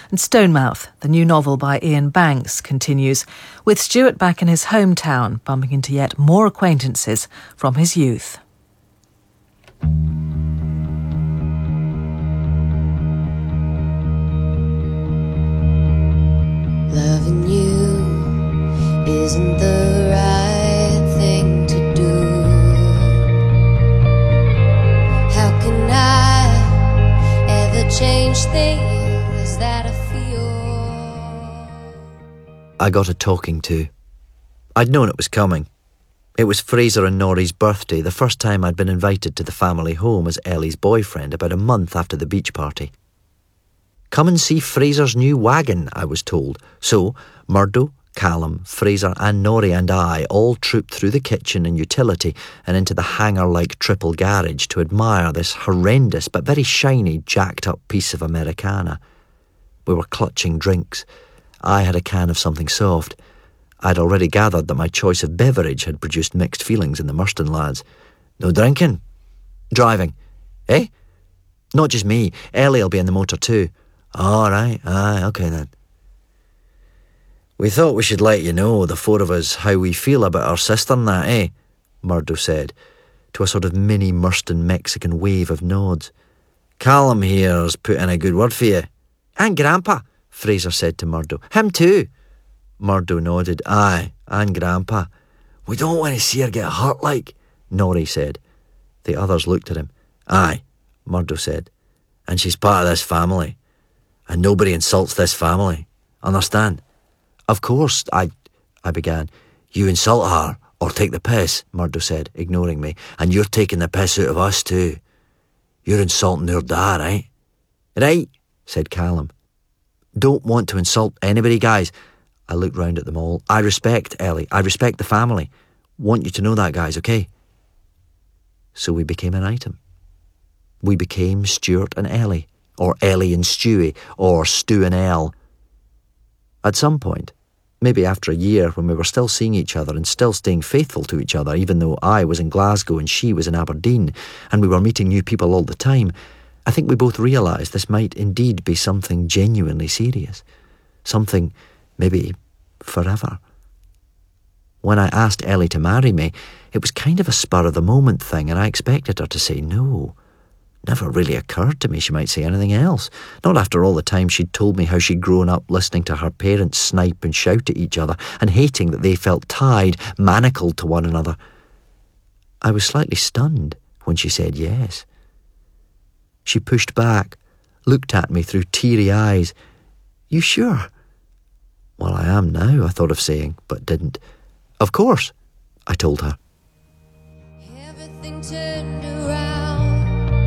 And Stonemouth, the new novel by Ian Banks, continues, with Stuart back in his hometown, bumping into yet more acquaintances from his youth. Loving you isn't the right thing to do. How can I ever change things that I feel? I got a talking to. I'd known it was coming. It was Fraser and Norrie's birthday, the first time I'd been invited to the family home as Ellie's boyfriend, about a month after the beach party. Come and see Fraser's new wagon, I was told. So, Murdo, Callum, Fraser and Norrie and I all trooped through the kitchen and utility and into the hangar-like triple garage to admire this horrendous but very shiny, jacked-up piece of Americana. We were clutching drinks. I had a can of something soft. I'd already gathered that my choice of beverage had produced mixed feelings in the Murston lads. No drinking? Driving? Eh? Not just me. Ellie'll be in the motor too. All right, aye, okay then. We thought we should let you know, the four of us, how we feel about our sister and that, eh? Murdo said, to a sort of mini Murston Mexican wave of nods. Callum here's put in a good word for you. And Grandpa, Fraser said to Murdo. Him too. Murdo nodded. Aye, and Grandpa. We don't want to see her get hurt like, Norrie said. The others looked at him. Aye, Murdo said. And she's part of this family. And nobody insults this family. Understand? Of course, I began. You insult her, or take the piss, Murdo said, ignoring me. And you're taking the piss out of us too. You're insulting her dad, right? Right, said Callum. Don't want to insult anybody, guys. I looked round at them all. I respect Ellie. I respect the family. Want you to know that, guys, okay? So we became an item. We became Stuart and Ellie, or Ellie and Stewie, or Stu and Elle. At some point, maybe after a year when we were still seeing each other and still staying faithful to each other, even though I was in Glasgow and she was in Aberdeen, and we were meeting new people all the time, I think we both realised this might indeed be something genuinely serious. Something, maybe, forever. When I asked Ellie to marry me, it was kind of a spur-of-the-moment thing, and I expected her to say no. Never really occurred to me she might say anything else. Not after all the time she'd told me how she'd grown up listening to her parents snipe and shout at each other and hating that they felt tied, manacled to one another. I was slightly stunned when she said yes. She pushed back, looked at me through teary eyes. You sure? Well, I am now, I thought of saying, but didn't. Of course, I told her. Everything turned around,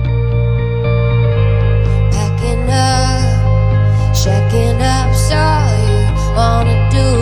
packing up, checking up, so you wanna do.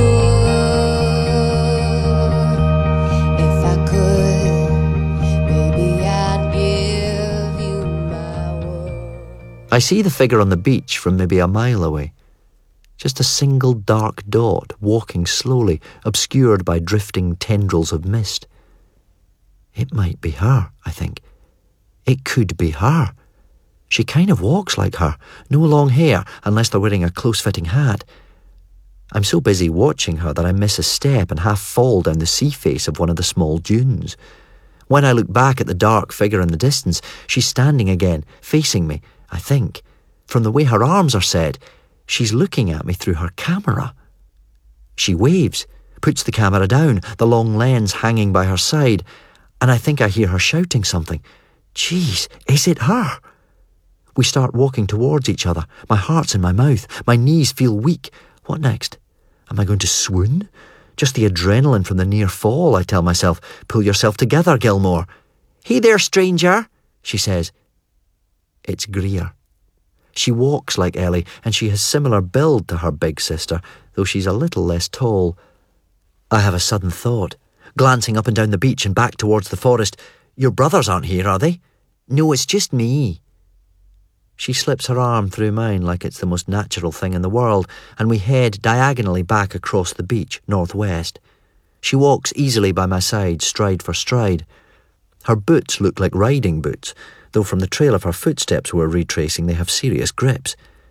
If I could, maybe I'd give you my word. I see the figure on the beach from maybe a mile away. Just a single dark dot walking slowly, obscured by drifting tendrils of mist. It might be her, I think. It could be her. She kind of walks like her. No long hair, unless they're wearing a close-fitting hat. I'm so busy watching her that I miss a step and half fall down the sea face of one of the small dunes. When I look back at the dark figure in the distance, she's standing again, facing me, I think. From the way her arms are set, she's looking at me through her camera. She waves, puts the camera down, the long lens hanging by her side, and I think I hear her shouting something. Jeez, is it her? We start walking towards each other. My heart's in my mouth. My knees feel weak. What next? Am I going to swoon? Just the adrenaline from the near fall, I tell myself. Pull yourself together, Gilmore. Hey there, stranger, she says. It's Greer. She walks like Ellie, and she has similar build to her big sister, though she's a little less tall. I have a sudden thought, glancing up and down the beach and back towards the forest. Your brothers aren't here, are they? No, it's just me. She slips her arm through mine like it's the most natural thing in the world, and we head diagonally back across the beach, northwest. She walks easily by my side, stride for stride. Her boots look like riding boots, though from the trail of her footsteps we're retracing they have serious grips.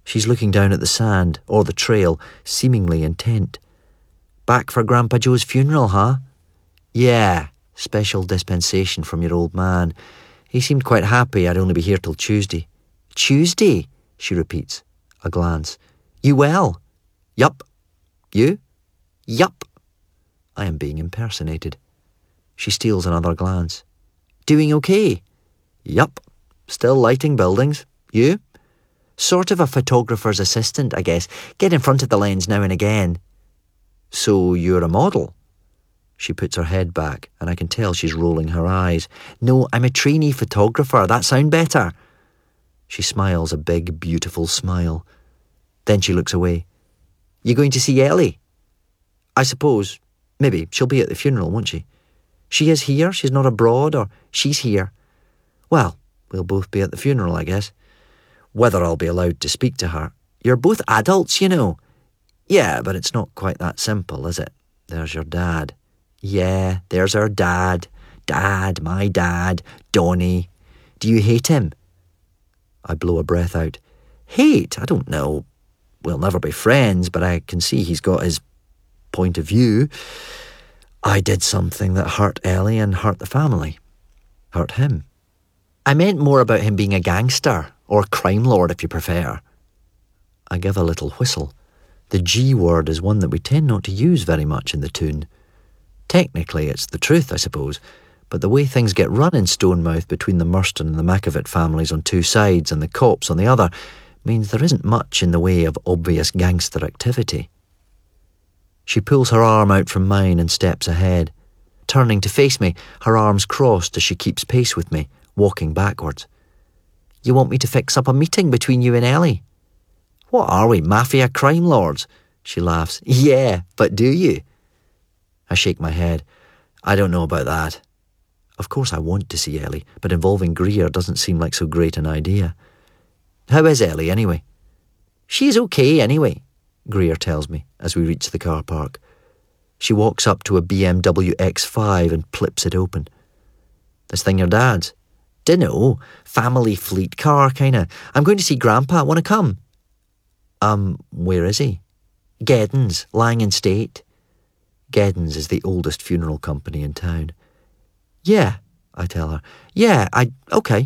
She's looking down at the sand, or the trail, seemingly intent. Back for Grandpa Joe's funeral, huh? Yeah, special dispensation from your old man. He seemed quite happy I'd only be here till Tuesday. Tuesday? She repeats, a glance. You well? Yup. You? Yup. I am being impersonated. She steals another glance. Doing okay? Yup. Still lighting buildings. You? Sort of a photographer's assistant, I guess. Get in front of the lens now and again. So you're a model? She puts her head back, and I can tell she's rolling her eyes. No, I'm a trainee photographer. That sound better? She smiles a big, beautiful smile. Then she looks away. You going to see Ellie? I suppose. Maybe. She'll be at the funeral, won't she? She is here? She's not abroad? Or she's here? Well, we'll both be at the funeral, I guess. Whether I'll be allowed to speak to her. You're both adults, you know. Yeah, but it's not quite that simple, is it? There's your dad. Yeah, there's our dad. Dad, my dad, Donnie. Do you hate him? I blow a breath out. Hate? I don't know. We'll never be friends, but I can see he's got his point of view. I did something that hurt Ellie and hurt the family. Hurt him. I meant more about him being a gangster, or crime lord if you prefer. I give a little whistle. The G word is one that we tend not to use very much in the tune. Technically, it's the truth, I suppose, but the way things get run in Stonemouth between the Murston and the Macavett families on two sides and the cops on the other means there isn't much in the way of obvious gangster activity. She pulls her arm out from mine and steps ahead. Turning to face me, her arms crossed as she keeps pace with me, walking backwards. You want me to fix up a meeting between you and Ellie? What are we, mafia crime lords? She laughs. Yeah, but do you? I shake my head. I don't know about that. Of course I want to see Ellie, but involving Greer doesn't seem like so great an idea. How is Ellie, anyway? She's okay, anyway, Greer tells me as we reach the car park. She walks up to a BMW X5 and flips it open. This thing your dad's? Dunno, family fleet car, kinda. I'm going to see Grandpa. Want to come? Where is he? Geddens, lying in state. Geddens is the oldest funeral company in town. Yeah, I tell her. Yeah, okay.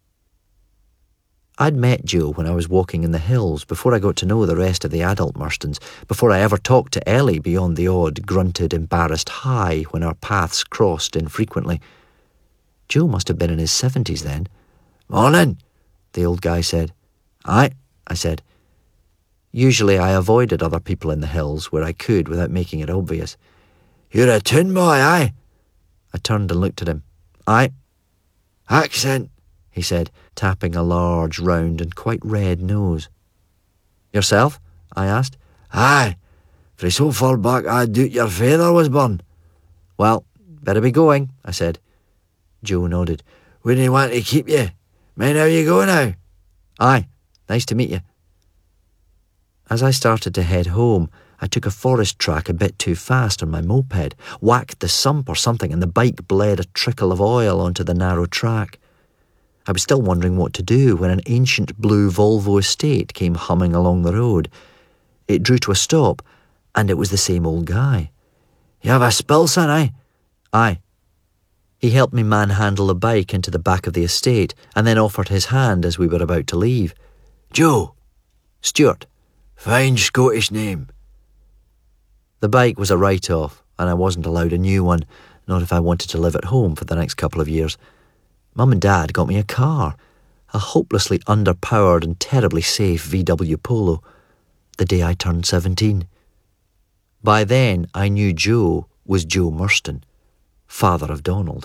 I'd met Joe when I was walking in the hills, before I got to know the rest of the adult Murstons, before I ever talked to Ellie beyond the odd, grunted, embarrassed hi when our paths crossed infrequently. Joe must have been in his 70s then. Morning, the old guy said. Aye, I said. Usually I avoided other people in the hills where I could without making it obvious. You're a tin boy, aye? I turned and looked at him. Aye. Accent, he said, tapping a large, round and quite red nose. Yourself? I asked. Aye. For so far back I doot your father was born. Well, better be going, I said. Joe nodded. Wouldn't he want to keep you? Mind how you go now? Aye. Nice to meet you. As I started to head home, I took a forest track a bit too fast on my moped, whacked the sump or something, and the bike bled a trickle of oil onto the narrow track. I was still wondering what to do when an ancient blue Volvo estate came humming along the road. It drew to a stop, and it was the same old guy. You have a spill, son, eh? Aye. He helped me manhandle the bike into the back of the estate, and then offered his hand as we were about to leave. Joe. Stuart. Fine Scottish name. The bike was a write-off, and I wasn't allowed a new one, not if I wanted to live at home for the next couple of years. Mum and Dad got me a car, a hopelessly underpowered and terribly safe VW Polo, the day I turned 17. By then, I knew Joe was Joe Murston, father of Donald.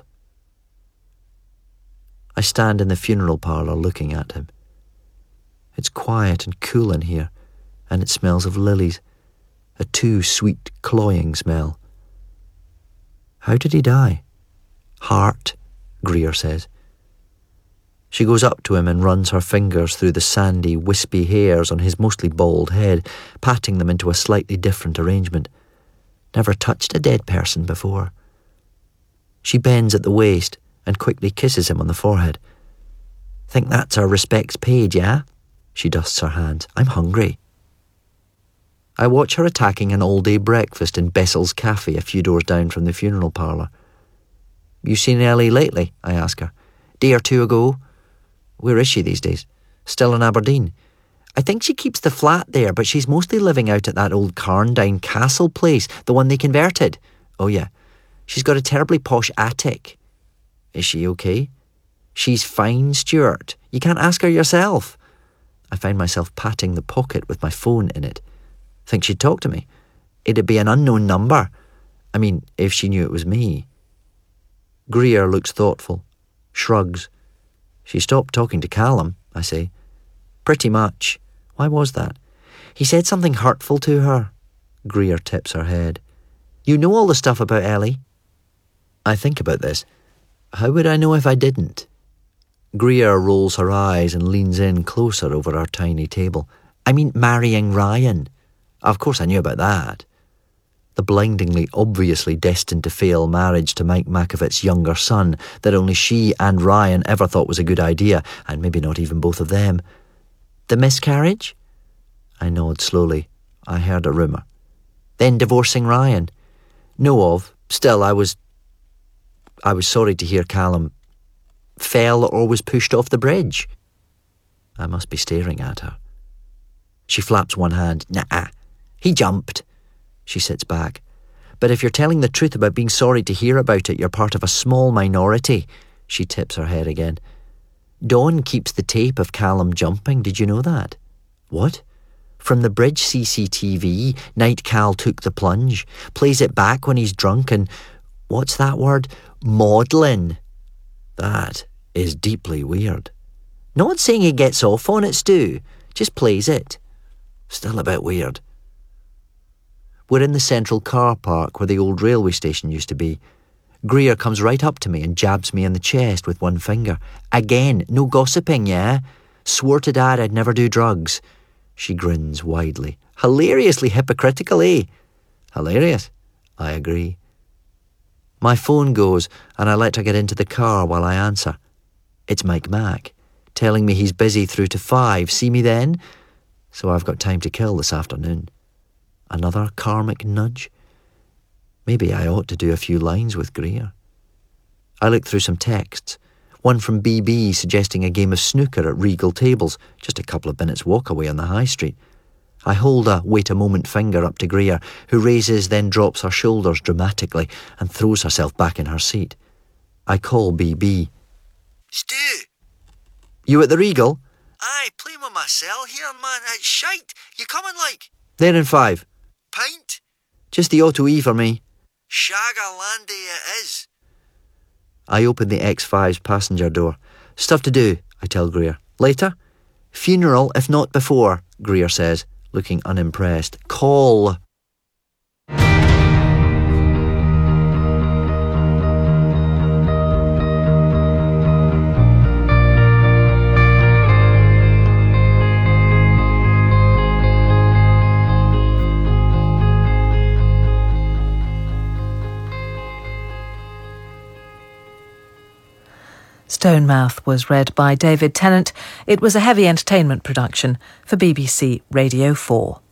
I stand in the funeral parlour looking at him. It's quiet and cool in here, and it smells of lilies, a too sweet, cloying smell. How did he die? Heart, Greer says. She goes up to him and runs her fingers through the sandy, wispy hairs on his mostly bald head, patting them into a slightly different arrangement. Never touched a dead person before. She bends at the waist and quickly kisses him on the forehead. Think that's our respects paid, yeah? She dusts her hands. I'm hungry. I watch her attacking an all-day breakfast in Bessel's Cafe a few doors down from the funeral parlour. You seen Ellie lately? I ask her. Day or two ago. Where is she these days? Still in Aberdeen. I think she keeps the flat there, but she's mostly living out at that old Carndine Castle place, the one they converted. Oh yeah. She's got a terribly posh attic. Is she okay? She's fine, Stuart. You can't ask her yourself. I find myself patting the pocket with my phone in it. Think she'd talk to me? It'd be an unknown number. I mean, if she knew it was me. Greer looks thoughtful, shrugs. She stopped talking to Callum, I say. Pretty much. Why was that? He said something hurtful to her. Greer tips her head. You know all the stuff about Ellie? I think about this. How would I know if I didn't? Greer rolls her eyes and leans in closer over our tiny table. I mean, marrying Ryan. Of course I knew about that. The blindingly, obviously destined to fail marriage to Mike Makovit's younger son that only she and Ryan ever thought was a good idea, and maybe not even both of them. The miscarriage? I nod slowly. I heard a rumour. Then divorcing Ryan? Know of. Still, I was sorry to hear Callum fell or was pushed off the bridge. I must be staring at her. She flaps one hand. Nah, he jumped. She sits back. But if you're telling the truth about being sorry to hear about it, you're part of a small minority. She tips her head again. Dawn keeps the tape of Callum jumping. Did you know that? What? From the bridge CCTV, Night Cal took the plunge, plays it back when he's drunk and, what's that word? Maudlin. That is deeply weird. Not saying he gets off on it, Stu. Just plays it. Still a bit weird. We're in the central car park where the old railway station used to be. Greer comes right up to me and jabs me in the chest with one finger. Again, no gossiping, yeah? Swore to Dad I'd never do drugs. She grins widely. Hilariously hypocritical, eh? Hilarious. I agree. My phone goes and I let her get into the car while I answer. It's Mike Mack, telling me he's busy through to 5. See me then? So I've got time to kill this afternoon. Another karmic nudge? Maybe I ought to do a few lines with Greer. I look through some texts. One from BB suggesting a game of snooker at Regal Tables, just a couple of minutes walk away on the high street. I hold a wait a moment finger up to Greer, who raises then drops her shoulders dramatically and throws herself back in her seat. I call BB. Stu! You at the Regal? Aye, playing with myself here, man. It's shite. You coming, like? There in 5. Pint? Just the auto-E for me. Shag-a-landy it is. I open the X5's passenger door. Stuff to do, I tell Greer. Later? Funeral, if not before, Greer says, looking unimpressed. Call. Stonemouth was read by David Tennant. It was a heavy entertainment production for BBC Radio 4.